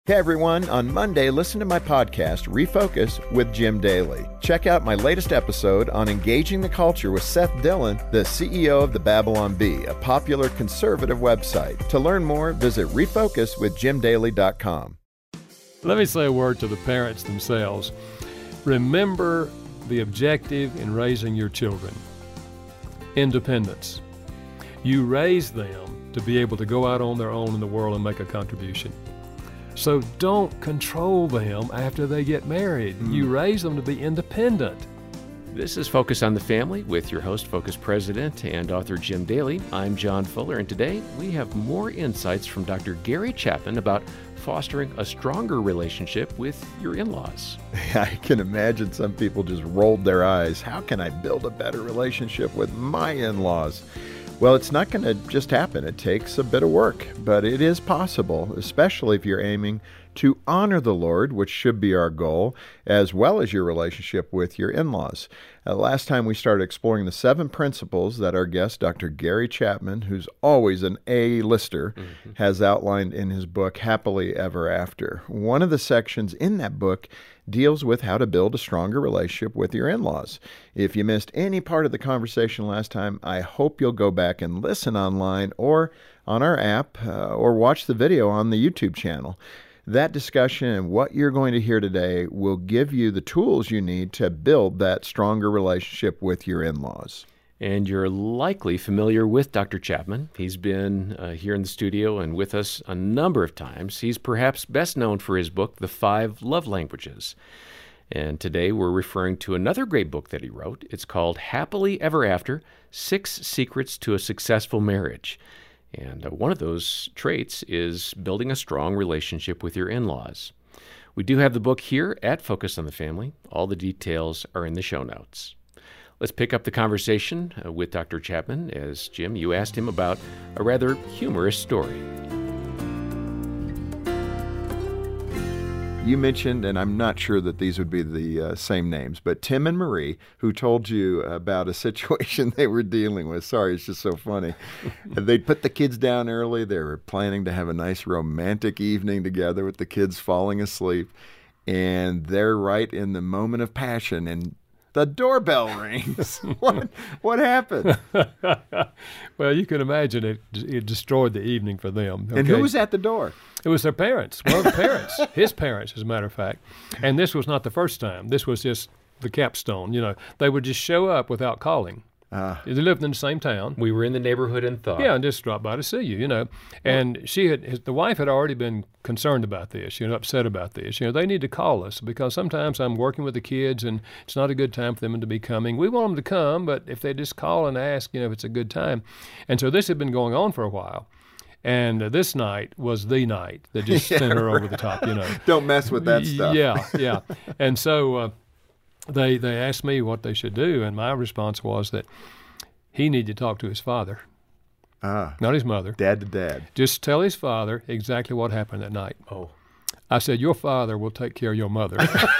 Hey everyone, on Monday, listen to my podcast, Refocus with Jim Daly. Check out my latest episode on engaging the culture with Seth Dillon, the CEO of the Babylon Bee, a popular conservative website. To learn more, visit refocuswithjimdaly.com. Let me say a word to the parents themselves. Remember the objective in raising your children: independence. You raise them to be able to go out on their own in the world and make a contribution. So don't control them after they get married. You raise them to be independent. This is Focus on the Family with your host, Focus President and author Jim Daly. I'm John Fuller, and today we have more insights from Dr. Gary Chapman about fostering a stronger relationship with your in-laws. I can imagine some people just rolled their eyes. How can I build a better relationship with my in-laws? Well, it's not going to just happen. It takes a bit of work, but it is possible, especially if you're aiming to honor the Lord, which should be our goal, as well as your relationship with your in-laws. Last time we started exploring the 7 principles that our guest, Dr. Gary Chapman, who's always an A-lister, has outlined in his book, Happily Ever After. One of the sections in that book deals with how to build a stronger relationship with your in-laws. If you missed any part of the conversation last time, I hope you'll go back and listen online or on our app or watch the video on the YouTube channel. That discussion and what you're going to hear today will give you the tools you need to build that stronger relationship with your in-laws. And you're likely familiar with Dr. Chapman. He's been here in the studio and with us a number of times. He's perhaps best known for his book, The 5 Love Languages. And today we're referring to another great book that he wrote. It's called Happily Ever After: 6 Secrets to a Successful Marriage. And one of those traits is building a strong relationship with your in-laws. We do have the book here at Focus on the Family. All the details are in the show notes. Let's pick up the conversation with Dr. Chapman as, Jim, you asked him about a rather humorous story. You mentioned, and I'm not sure that these would be the same names, but Tim and Marie, who told you about a situation they were dealing with. Sorry, it's just so funny. They'd put the kids down early. They were planning to have a nice romantic evening together with the kids falling asleep. And they're right in the moment of passion, and the doorbell rings. What happened? Well, you can imagine it destroyed the evening for them. Okay? And who was at the door? It was their parents, one of the parents, his parents, as a matter of fact. And this was not the first time. This was just the capstone. You know, they would just show up without calling. They lived in the same town. We were in the neighborhood and thought. Yeah, and just drop by to see you, you know. And the wife had already been concerned about this, you know, upset about this. You know, they need to call us because sometimes I'm working with the kids and it's not a good time for them to be coming. We want them to come, but if they just call and ask, you know, if it's a good time. And so this had been going on for a while. And this night was the night that just sent her over the top, you know. Don't mess with that stuff. Yeah. And so they asked me what they should do, and my response was that he needed to talk to his father, not his mother. Dad to dad. Just tell his father exactly what happened that night. Oh. I said, your father will take care of your mother.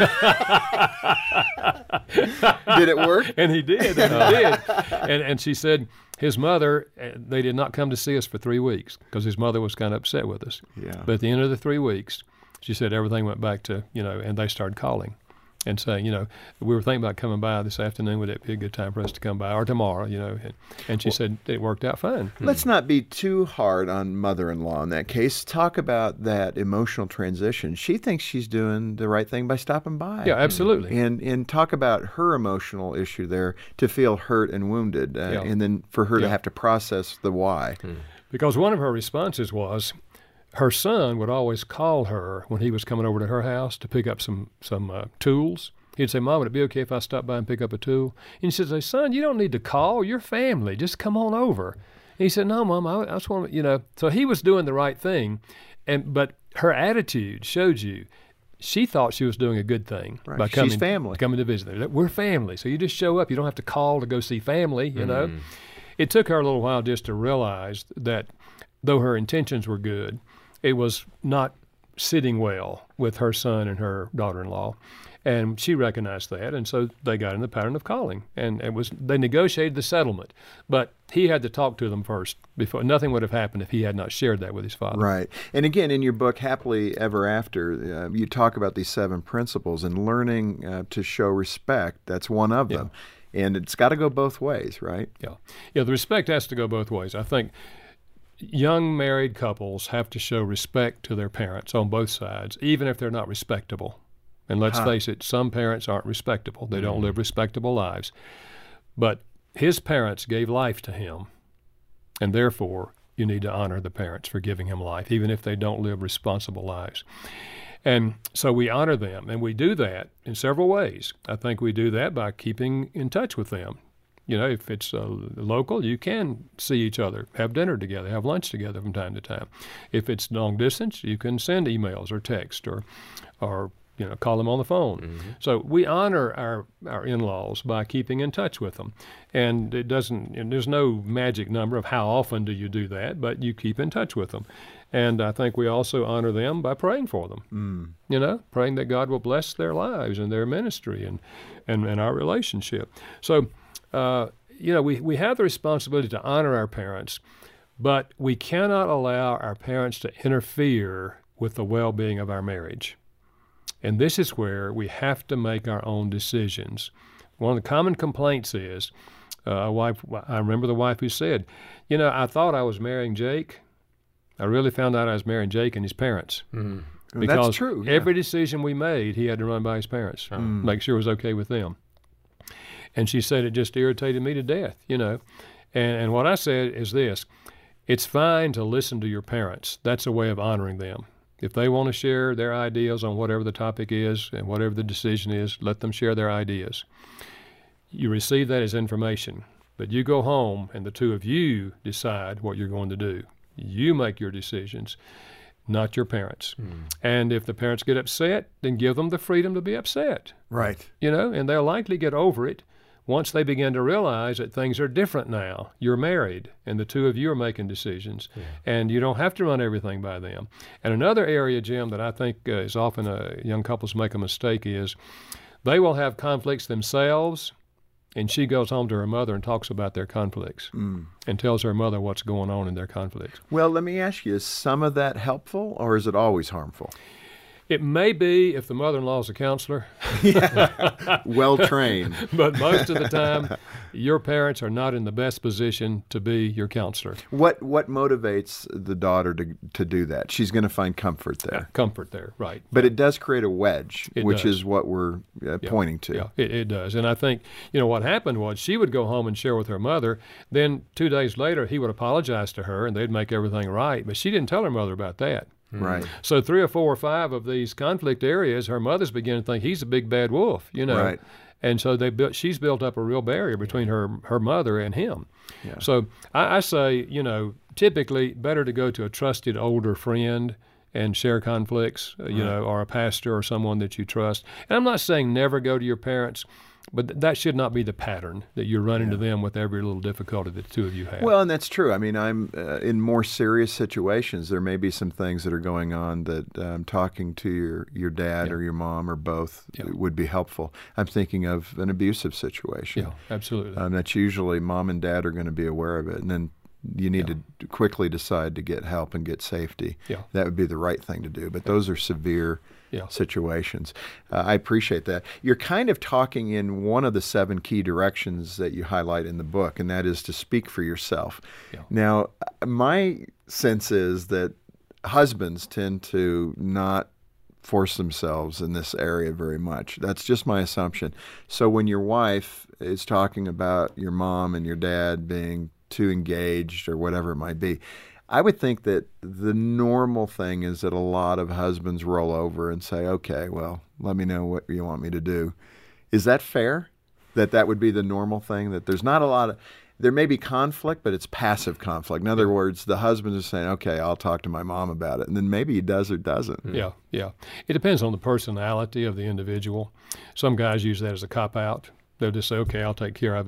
Did it work? And he did. And she said his mother, they did not come to see us for 3 weeks because his mother was kind of upset with us. Yeah. But at the end of the 3 weeks, she said everything went back to, you know, and they started calling and saying, you know, we were thinking about coming by this afternoon. Would it be a good time for us to come by, or tomorrow, you know? And she said it worked out fine. Let's not be too hard on mother-in-law in that case. Talk about that emotional transition. She thinks she's doing the right thing by stopping by. Yeah, absolutely. And talk about her emotional issue there to feel hurt and wounded, and then for her to have to process the why. Because one of her responses was, her son would always call her when he was coming over to her house to pick up some tools. He'd say, Mom, would it be okay if I stop by and pick up a tool? And she said, son, you don't need to call. You're family. Just come on over. And he said, no, Mom, I just want to, you know. So he was doing the right thing. But her attitude showed you she thought she was doing a good thing by coming, she's family. Coming to visit. We're family. So you just show up. You don't have to call to go see family, you know. It took her a little while just to realize that though her intentions were good, it was not sitting well with her son and her daughter-in-law. And she recognized that, and so they got in the pattern of calling. And they negotiated the settlement. But he had to talk to them first. Before nothing would have happened if he had not shared that with his father. Right. And again, in your book, Happily Ever After, you talk about these 7 principles, and learning to show respect, that's one of them. And it's got to go both ways, right? Yeah. Yeah, the respect has to go both ways. I think young married couples have to show respect to their parents on both sides, even if they're not respectable. And let's face it, some parents aren't respectable. They don't live respectable lives. But his parents gave life to him, and therefore you need to honor the parents for giving him life, even if they don't live responsible lives. And so we honor them, and we do that in several ways. I think we do that by keeping in touch with them. You know, if it's local, you can see each other, have dinner together, have lunch together from time to time. If it's long distance, you can send emails or text or call them on the phone. So we honor our in-laws by keeping in touch with them. And there's no magic number of how often do you do that, but you keep in touch with them. And I think we also honor them by praying for them. Praying that God will bless their lives and their ministry and our relationship. So, we have the responsibility to honor our parents, but we cannot allow our parents to interfere with the well-being of our marriage. And this is where we have to make our own decisions. One of the common complaints is, I remember the wife who said, I thought I was marrying Jake. I really found out I was marrying Jake and his parents. Because that's true. Yeah. Every decision we made, he had to run by his parents, make sure it was okay with them. And she said it just irritated me to death, And what I said is this: it's fine to listen to your parents. That's a way of honoring them. If they want to share their ideas on whatever the topic is and whatever the decision is, let them share their ideas. You receive that as information, but you go home and the two of you decide what you're going to do. You make your decisions, not your parents. And if the parents get upset, then give them the freedom to be upset. Right. And they'll likely get over it once they begin to realize that things are different now. You're married, and the two of you are making decisions, and you don't have to run everything by them. And another area, Jim, that I think is often young couples make a mistake is they will have conflicts themselves, and she goes home to her mother and talks about their conflicts and tells her mother what's going on in their conflicts. Well, let me ask you, is some of that helpful, or is it always harmful? It may be if the mother-in-law is a counselor. Well trained. But most of the time, your parents are not in the best position to be your counselor. What motivates the daughter to do that? She's going to find comfort there. Comfort there, right. But it does create a wedge, which does. is what we're pointing to. Yeah, it does. And I think, what happened was she would go home and share with her mother. Then 2 days later, he would apologize to her, and they'd make everything right. But she didn't tell her mother about that. Right. So 3 or 4 or 5 of these conflict areas, her mother's beginning to think he's a big bad wolf, Right. And so she's built up a real barrier between her mother and him. Yeah. So I say, typically better to go to a trusted older friend and share conflicts, or a pastor or someone that you trust. And I'm not saying never go to your parents, but that should not be the pattern, that you're running to them with every little difficulty that the two of you have. Well, and that's true. I mean, I'm in more serious situations. There may be some things that are going on that talking to your dad or your mom or both would be helpful. I'm thinking of an abusive situation. Yeah, absolutely. That's usually mom and dad are going to be aware of it, and then you need to quickly decide to get help and get safety. Yeah. That would be the right thing to do. But those are severe situations. I appreciate that. You're kind of talking in one of the 7 key directions that you highlight in the book, and that is to speak for yourself. Yeah. Now, my sense is that husbands tend to not force themselves in this area very much. That's just my assumption. So when your wife is talking about your mom and your dad being too engaged or whatever it might be, I would think that the normal thing is that a lot of husbands roll over and say, okay, well, let me know what you want me to do. Is that fair? That would be the normal thing? That there's not a lot of, there may be conflict, but it's passive conflict. In other words, the husband is saying, okay, I'll talk to my mom about it. And then maybe he does or doesn't. Yeah. It depends on the personality of the individual. Some guys use that as a cop-out. They'll just say, okay, I'll take care of it.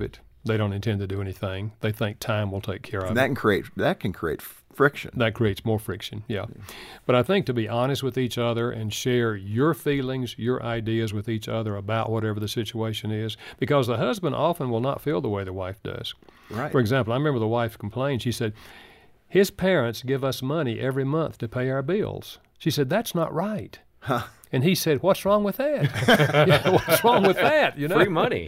They don't intend to do anything. They think time will take care of And it. that can create friction. That creates more friction, yeah. But I think to be honest with each other and share your feelings, your ideas with each other about whatever the situation is, because the husband often will not feel the way the wife does. Right. For example, I remember the wife complained. She said, his parents give us money every month to pay our bills. She said, that's not right. Huh. And he said, what's wrong with that? Yeah, what's wrong with that? You know? Free money.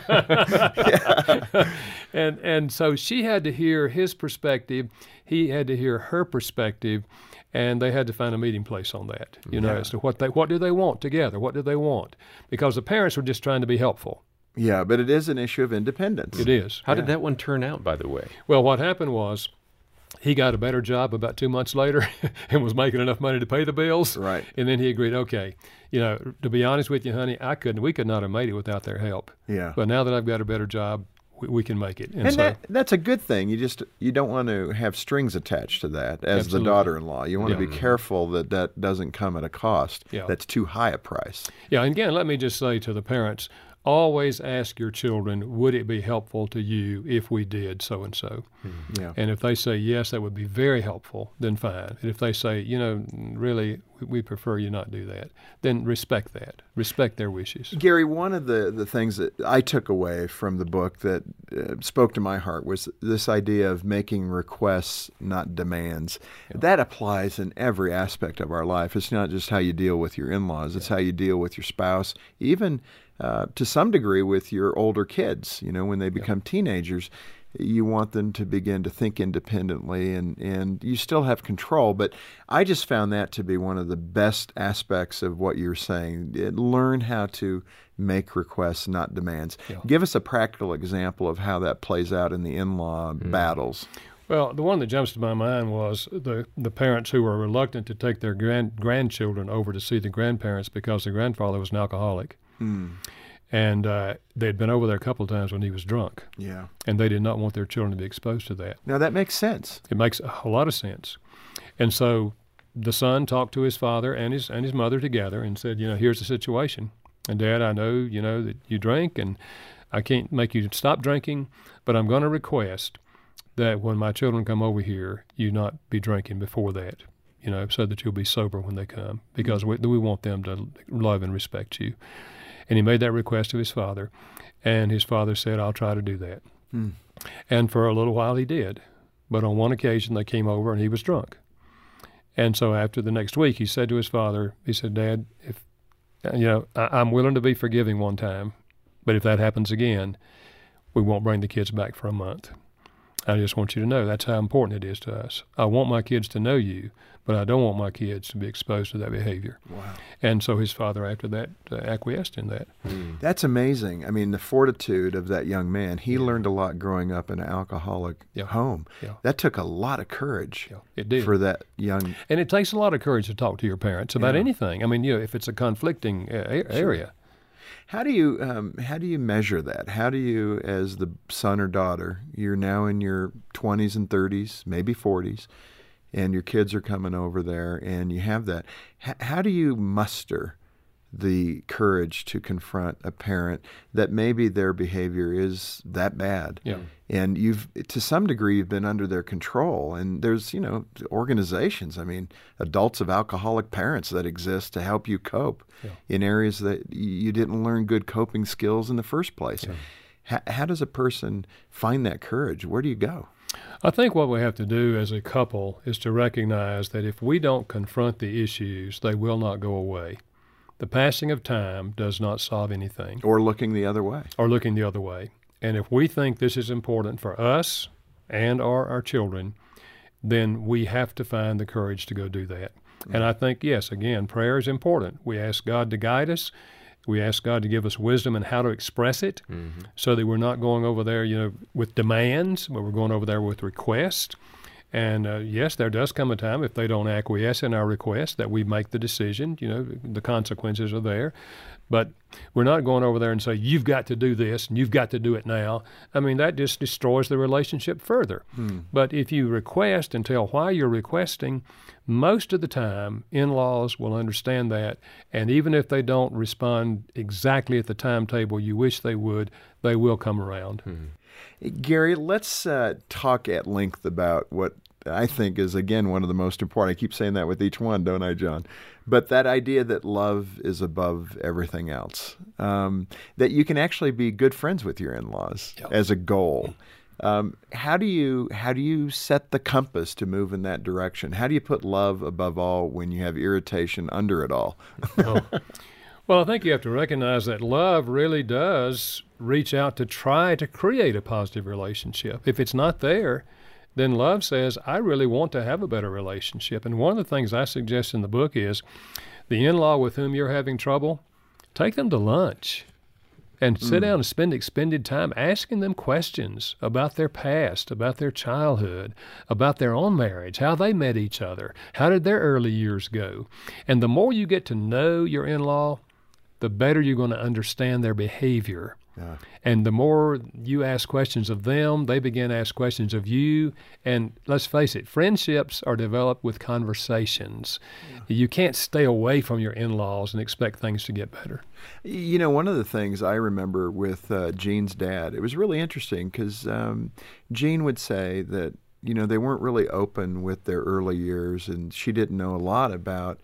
And so she had to hear his perspective. He had to hear her perspective, and they had to find a meeting place on that, as to what do they want together? What do they want? Because the parents were just trying to be helpful. Yeah, but it is an issue of independence. It is. How did that one turn out, by the way? Well, what happened was he got a better job about 2 months later and was making enough money to pay the bills. Right. And then he agreed, okay, to be honest with you, honey, we could not have made it without their help. Yeah. But now that I've got a better job, we can make it. And that's a good thing. You don't want to have strings attached to that as Absolutely. the daughter-in-law. You want to Yeah. be careful that doesn't come at a cost. Yeah. That's too high a price. Yeah, and again, let me just say to the parents, always ask your children, would it be helpful to you if we did so-and-so? Yeah. And if they say, yes, that would be very helpful, then fine. And if they say, really, we prefer you not do that, then respect that. Respect their wishes. Gary, one of the things that I took away from the book that spoke to my heart was this idea of making requests, not demands. Yeah. That applies in every aspect of our life. It's not just how you deal with your in-laws. It's how you deal with your spouse, even to some degree with your older kids. When they become teenagers, you want them to begin to think independently, and you still have control. But I just found that to be one of the best aspects of what you're saying. Learn how to make requests, not demands. Yeah. Give us a practical example of how that plays out in the in-law battles. Well, the one that jumps to my mind was the parents who were reluctant to take their grandchildren over to see the grandparents because the grandfather was an alcoholic. And they'd been over there a couple of times when he was drunk. Yeah. And they did not want their children to be exposed to that. Now, that makes sense. It makes a lot of sense. And so the son talked to his father and his mother together and said, here's the situation. And Dad, I know, that you drink, and I can't make you stop drinking, but I'm going to request that when my children come over here, you not be drinking before that, so that you'll be sober when they come, because we want them to love and respect you. And he made that request to his father, and his father said, I'll try to do that. And for a little while he did. But on one occasion they came over and he was drunk. And so after the next week he said to his father, he said, Dad, if I'm willing to be forgiving one time, but if that happens again, we won't bring the kids back for a month. I just want you to know that's how important it is to us. I want my kids to know you, but I don't want my kids to be exposed to that behavior. Wow. And so his father, after that, acquiesced in that. That's amazing. I mean, the fortitude of that young man. He learned a lot growing up in an alcoholic home. Yeah. That took a lot of courage it did. For that young... And it takes a lot of courage to talk to your parents about anything. I mean, if it's a conflicting area. How do you measure that? How do you, as the son or daughter, you're now in your 20s and 30s, maybe 40s, and your kids are coming over there, and you have that. How do you muster the courage to confront a parent that maybe their behavior is that bad? Yeah. And to some degree, you've been under their control. And there's, organizations, adults of alcoholic parents that exist to help you cope in areas that you didn't learn good coping skills in the first place. Yeah. How does a person find that courage? Where do you go? I think what we have to do as a couple is to recognize that if we don't confront the issues, they will not go away. The passing of time does not solve anything. Or looking the other way. And if we think this is important for us and our children, then we have to find the courage to go do that. And I think, yes, again, prayer is important. We ask God to guide us. We ask God to give us wisdom in how to express it so that we're not going over there, with demands, but we're going over there with requests. And yes, there does come a time, if they don't acquiesce in our request, that we make the decision. The consequences are there. But we're not going over there and say, you've got to do this and you've got to do it now. That just destroys the relationship further. But if you request and tell why you're requesting, most of the time, in-laws will understand that. And even if they don't respond exactly at the timetable you wish they would, they will come around. Gary, let's talk at length about what I think is, again, one of the most important. I keep saying that with each one, don't I, John? But that idea that love is above everything else, that you can actually be good friends with your in-laws as a goal. How do you set the compass to move in that direction? How do you put love above all when you have irritation under it all? Well, I think you have to recognize that love really does reach out to try to create a positive relationship. If it's not there, then love says, I really want to have a better relationship. And one of the things I suggest in the book is the in-law with whom you're having trouble, take them to lunch and sit down and spend extended time asking them questions about their past, about their childhood, about their own marriage, how they met each other, how did their early years go. And the more you get to know your in-law, the better you're going to understand their behavior. Yeah. And the more you ask questions of them, they begin to ask questions of you. And let's face it, friendships are developed with conversations. Yeah. You can't stay away from your in-laws and expect things to get better. You know, one of the things I remember with Jean's dad, it was really interesting because Jean would say that, you know, they weren't really open with their early years, and she didn't know a lot about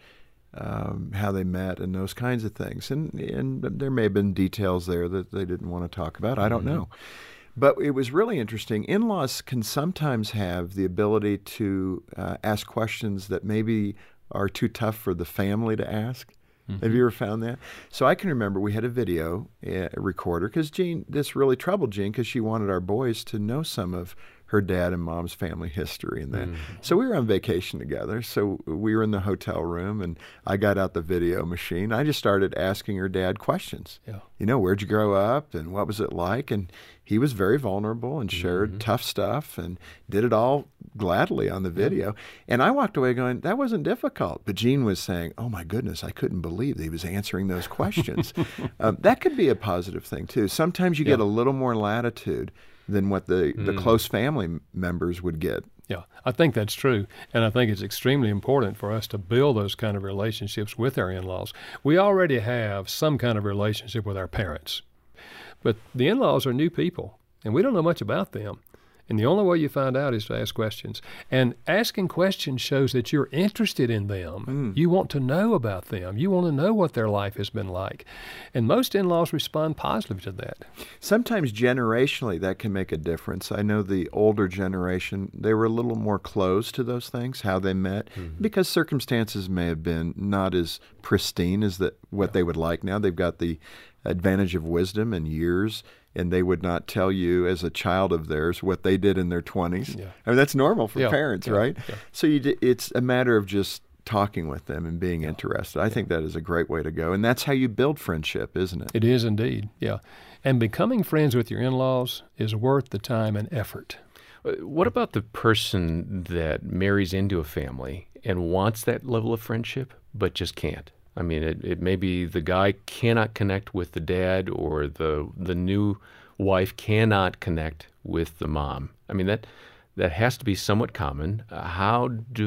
how they met and those kinds of things. And there may have been details there that they didn't want to talk about. I don't know. But it was really interesting. In-laws can sometimes have the ability to ask questions that maybe are too tough for the family to ask. Have you ever found that? So I can remember we had a video recorder because Jean, this really troubled Jean because she wanted our boys to know some of her dad and mom's family history and that. So we were on vacation together. So we were in the hotel room, and I got out the video machine. I just started asking her dad questions. Yeah. You know, where'd you grow up and what was it like? And he was very vulnerable and shared tough stuff and did it all gladly on the video. And I walked away going, that wasn't difficult. But Jean was saying, oh my goodness, I couldn't believe that he was answering those questions. That could be a positive thing too. Sometimes you get a little more latitude than what the close family members would get. Yeah, I think that's true. And I think it's extremely important for us to build those kind of relationships with our in-laws. We already have some kind of relationship with our parents. But the in-laws are new people, and we don't know much about them. And the only way you find out is to ask questions. And asking questions shows that you're interested in them. You want to know about them. You want to know what their life has been like. And most in-laws respond positively to that. Sometimes generationally that can make a difference. I know the older generation, they were a little more closed to those things, how they met, because circumstances may have been not as pristine as what they would like now. They've got the advantage of wisdom and years, and they would not tell you as a child of theirs what they did in their 20s. Yeah. I mean, that's normal for parents, right? Yeah. So it's a matter of just talking with them and being interested. I think that is a great way to go, and that's how you build friendship, isn't it? It is indeed, yeah. And becoming friends with your in-laws is worth the time and effort. What about the person that marries into a family and wants that level of friendship but just can't? I mean, it may be the guy cannot connect with the dad, or the new wife cannot connect with the mom. I mean, that has to be somewhat common. How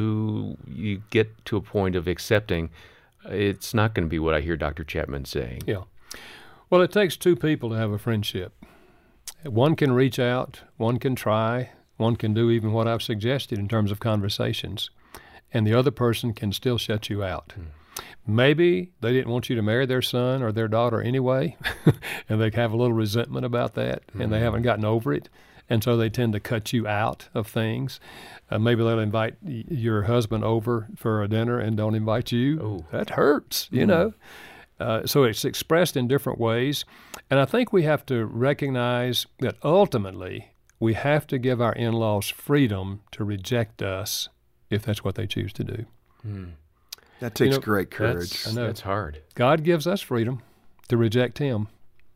do you get to a point of accepting it's not going to be what I hear Dr. Chapman saying? Yeah. Well, it takes two people to have a friendship. One can reach out, one can try, one can do even what I've suggested in terms of conversations, and the other person can still shut you out. Maybe they didn't want you to marry their son or their daughter anyway, and they have a little resentment about that, and they haven't gotten over it, and so they tend to cut you out of things. Maybe they'll invite your husband over for a dinner and don't invite you. Oh. That hurts, you know. So it's expressed in different ways, and I think we have to recognize that ultimately we have to give our in-laws freedom to reject us if that's what they choose to do. That takes great courage. I know. That's hard. God gives us freedom to reject him.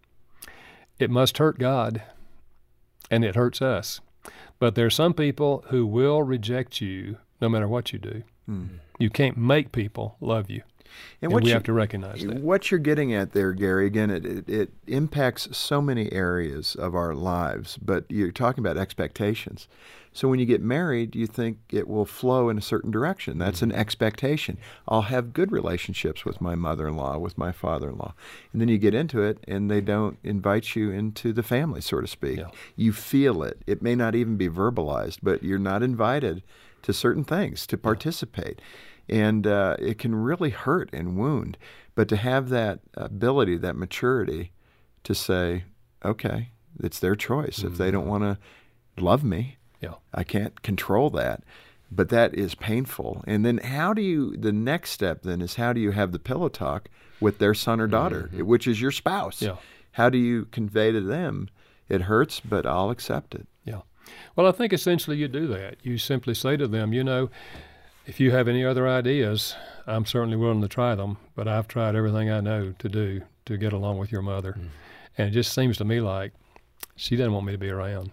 It must hurt God, and it hurts us. But there are some people who will reject you no matter what you do. You can't make people love you. And we have to recognize that. What you're getting at there, Gary, again, it impacts so many areas of our lives, but you're talking about expectations. So when you get married, you think it will flow in a certain direction. That's an expectation. I'll have good relationships with my mother-in-law, with my father-in-law. And then you get into it, and they don't invite you into the family, so to speak. Yeah. You feel it. It may not even be verbalized, but you're not invited to certain things to participate. And it can really hurt and wound. But to have that ability, that maturity to say, okay, it's their choice. If they don't want to love me, I can't control that. But that is painful. And then the next step then is how do you have the pillow talk with their son or daughter, which is your spouse? Yeah. How do you convey to them, it hurts, but I'll accept it? Yeah. Well, I think essentially you do that. You simply say to them, if you have any other ideas, I'm certainly willing to try them, but I've tried everything I know to do to get along with your mother. And it just seems to me like she doesn't want me to be around.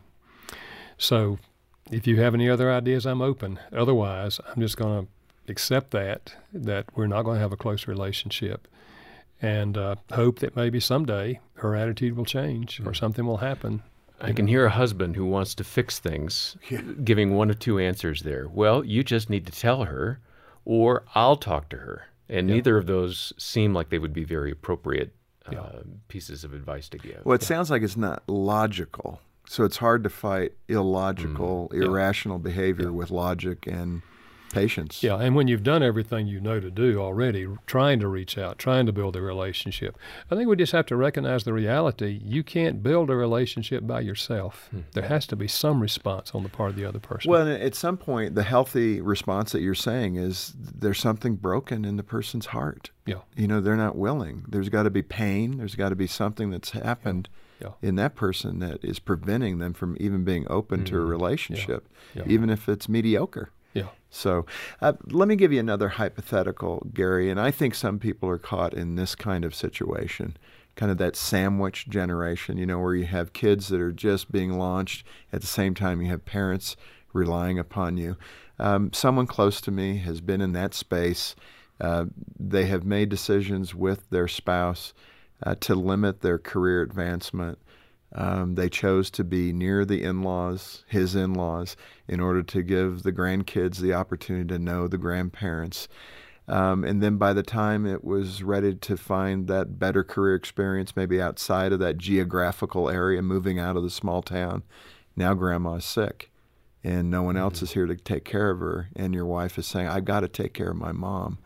So if you have any other ideas, I'm open. Otherwise, I'm just going to accept that we're not going to have a close relationship, and hope that maybe someday her attitude will change or something will happen. I can hear a husband who wants to fix things giving one of two answers there. Well, you just need to tell her, or I'll talk to her. And neither of those seem like they would be very appropriate pieces of advice to give. Well, it sounds like it's not logical. So it's hard to fight illogical, irrational behavior with logic and patience. Yeah, and when you've done everything you know to do already, trying to reach out, trying to build a relationship, I think we just have to recognize the reality. You can't build a relationship by yourself. There has to be some response on the part of the other person. Well, at some point, the healthy response that you're saying is there's something broken in the person's heart. Yeah. They're not willing. There's got to be pain. There's got to be something that's happened in that person that is preventing them from even being open to a relationship, even if it's mediocre. Yeah. So let me give you another hypothetical, Gary, and I think some people are caught in this kind of situation, kind of that sandwich generation, where you have kids that are just being launched. At the same time, you have parents relying upon you. Someone close to me has been in that space. They have made decisions with their spouse to limit their career advancement. They chose to be near the in-laws, his in-laws, in order to give the grandkids the opportunity to know the grandparents. And then by the time it was ready to find that better career experience, maybe outside of that geographical area, moving out of the small town, now grandma's sick and no one else is here to take care of her. And your wife is saying, I've got to take care of my mom.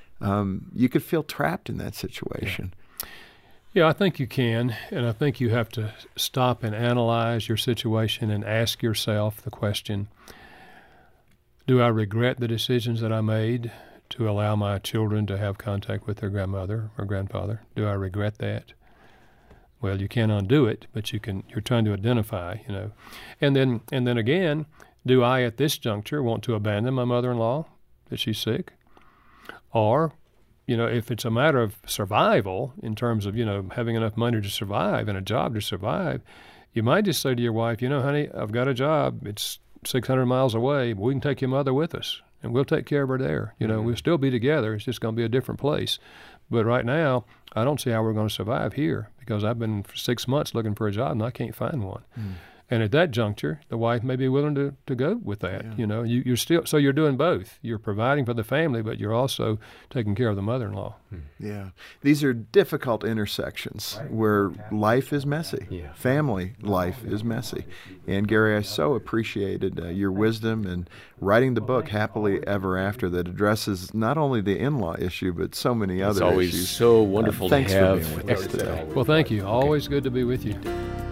You could feel trapped in that situation. Yeah, I think you can, and I think you have to stop and analyze your situation and ask yourself the question, do I regret the decisions that I made to allow my children to have contact with their grandmother or grandfather? Do I regret that? Well, you can't undo it, but you're trying to identify, And then again, do I at this juncture want to abandon my mother-in-law that she's sick? Or if it's a matter of survival in terms of, having enough money to survive and a job to survive, you might just say to your wife, honey, I've got a job. It's 600 miles away. But we can take your mother with us, and we'll take care of her there. We'll still be together. It's just going to be a different place. But right now, I don't see how we're going to survive here because I've been for 6 months looking for a job, and I can't find one. And at that juncture, the wife may be willing to go with that. You're still, so you're doing both. You're providing for the family, but you're also taking care of the mother-in-law. Yeah. These are difficult intersections where life is messy. Yeah. Family life is messy. And Gary, I so appreciated your wisdom in writing the book, Happily Ever After, that addresses not only the in-law issue, but so many other issues. It's always so wonderful to thanks have for being with us today. Well, thank you. Always good to be with you.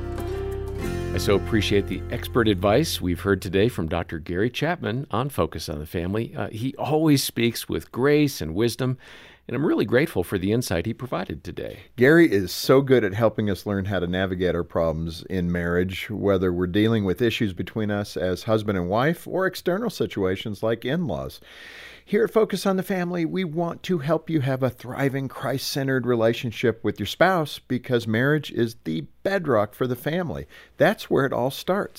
I so appreciate the expert advice we've heard today from Dr. Gary Chapman on Focus on the Family. He always speaks with grace and wisdom, and I'm really grateful for the insight he provided today. Gary is so good at helping us learn how to navigate our problems in marriage, whether we're dealing with issues between us as husband and wife or external situations like in-laws. Here at Focus on the Family, we want to help you have a thriving, Christ-centered relationship with your spouse because marriage is the bedrock for the family. That's where it all starts.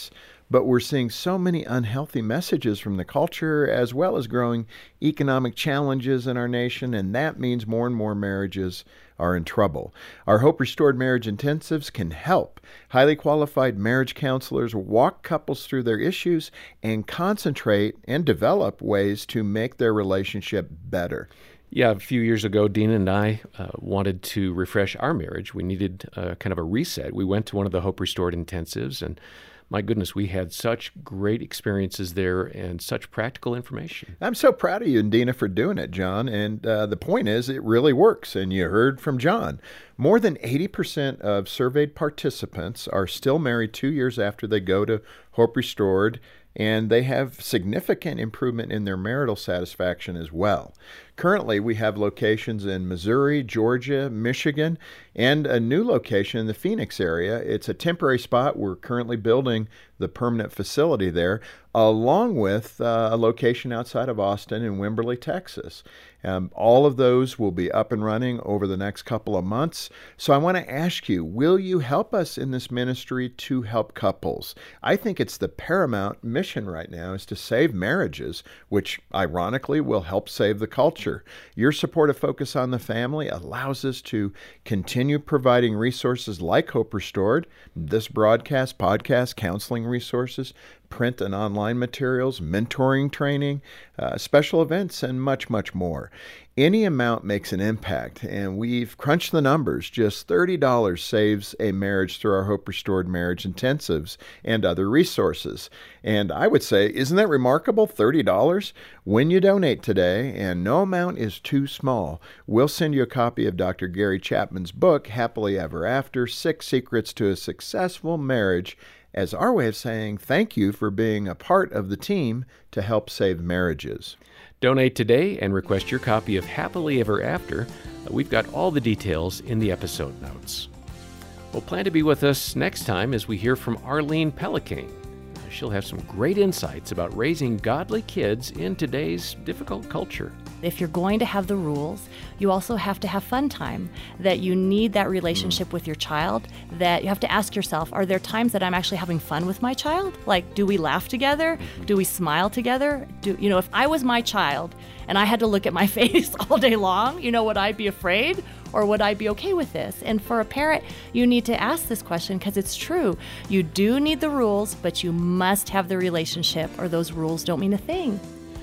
but we're seeing so many unhealthy messages from the culture as well as growing economic challenges in our nation, and that means more and more marriages are in trouble. Our Hope Restored Marriage Intensives can help. Highly qualified marriage counselors walk couples through their issues and concentrate and develop ways to make their relationship better. Yeah, a few years ago, Dina and I wanted to refresh our marriage. We needed kind of a reset. We went to one of the Hope Restored intensives, and my goodness, we had such great experiences there and such practical information. I'm so proud of you and Dina for doing it, John. And the point is, it really works. And you heard from John. More than 80% of surveyed participants are still married 2 years after they go to Hope Restored, and they have significant improvement in their marital satisfaction as well. Currently, we have locations in Missouri, Georgia, Michigan, and a new location in the Phoenix area. It's a temporary spot. We're currently building the permanent facility there, along with a location outside of Austin in Wimberley, Texas. All of those will be up and running over the next couple of months. So I want to ask you, will you help us in this ministry to help couples? I think it's the paramount mission right now is to save marriages, which ironically will help save the culture. Your support of Focus on the Family allows us to continue providing resources like Hope Restored, this broadcast, podcast, counseling resources, print and online materials, mentoring training, special events, and much, much more. Any amount makes an impact, and we've crunched the numbers. Just $30 saves a marriage through our Hope Restored Marriage Intensives and other resources. And I would say, isn't that remarkable? $30? When you donate today, and no amount is too small, we'll send you a copy of Dr. Gary Chapman's book, Happily Ever After, 6 Secrets to a Successful Marriage, as our way of saying thank you for being a part of the team to help save marriages. Donate today and request your copy of Happily Ever After. We've got all the details in the episode notes. We'll plan to be with us next time as we hear from Arlene Pellicane. She'll have some great insights about raising godly kids in today's difficult culture. If you're going to have the rules, you also have to have fun time, that you need that relationship with your child, that you have to ask yourself, are there times that I'm actually having fun with my child? Like, do we laugh together? Do we smile together? If I was my child and I had to look at my face all day long, would I be afraid or would I be okay with this? And for a parent, you need to ask this question because it's true. You do need the rules, but you must have the relationship or those rules don't mean a thing.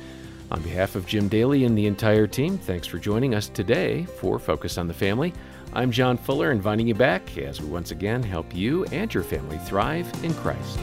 On behalf of Jim Daly and the entire team, thanks for joining us today for Focus on the Family. I'm John Fuller, inviting you back as we once again help you and your family thrive in Christ.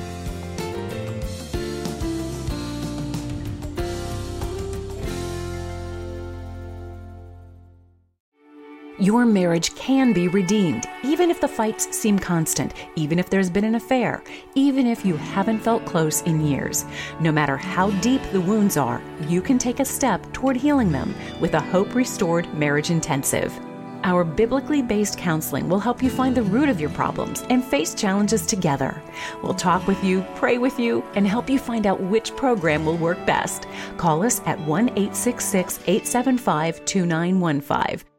Your marriage can be redeemed, even if the fights seem constant, even if there's been an affair, even if you haven't felt close in years. No matter how deep the wounds are, you can take a step toward healing them with a Hope Restored Marriage Intensive. Our biblically based counseling will help you find the root of your problems and face challenges together. We'll talk with you, pray with you, and help you find out which program will work best. Call us at 1-866-875-2915.